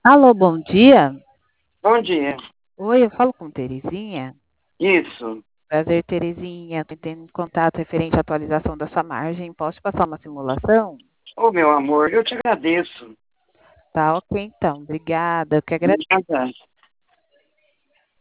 Alô, bom dia. Bom dia. Oi, eu falo com Terezinha. Isso. Prazer, Terezinha. Estou entrando em contato referente à atualização da sua margem. Posso te passar uma simulação? Ô, meu amor, eu te agradeço. Tá, ok, então. Obrigada. Eu que agradeço. Nada.